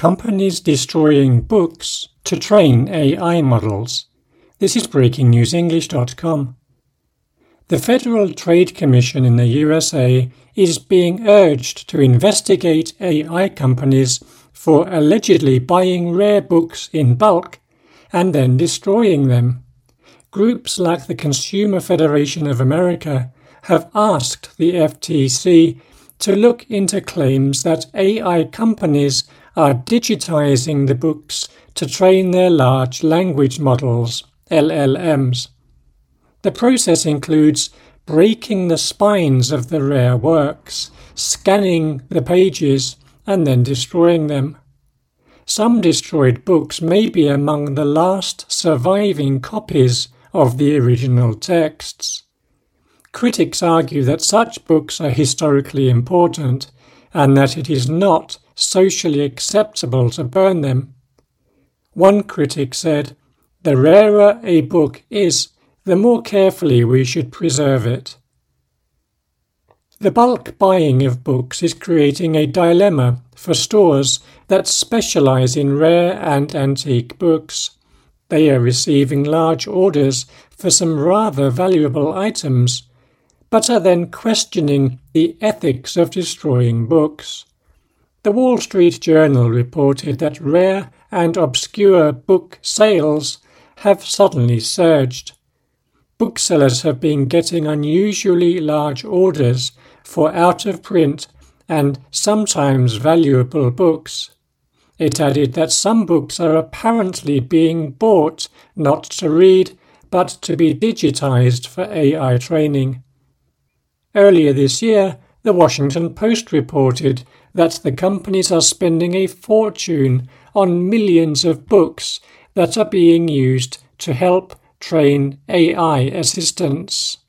Companies destroying books to train AI models. This is BreakingNewsEnglish.com. The Federal Trade Commission in the USA is being urged to investigate AI companies for allegedly buying rare books in bulk and then destroying them. Groups like the Consumer Federation of America have asked the FTC to look into claims that AI companies are digitizing the books to train their large language models, LLMs. The process includes breaking the spines of the rare works, scanning the pages, and then destroying them. Some destroyed books may be among the last surviving copies of the original texts. Critics argue that such books are historically important and that it is not socially acceptable to burn them. One critic said, "The rarer a book is, the more carefully we should preserve it." The bulk buying of books is creating a dilemma for stores that specialize in rare and antique books. They are receiving large orders for some rather valuable items, but are then questioning the ethics of destroying books. The Wall Street Journal reported that rare and obscure book sales have suddenly surged. Booksellers have been getting unusually large orders for out-of-print and sometimes valuable books. It added that some books are apparently being bought not to read, but to be digitized for AI training. Earlier this year, the Washington Post reported that the companies are spending a fortune on millions of books that are being used to help train AI assistants.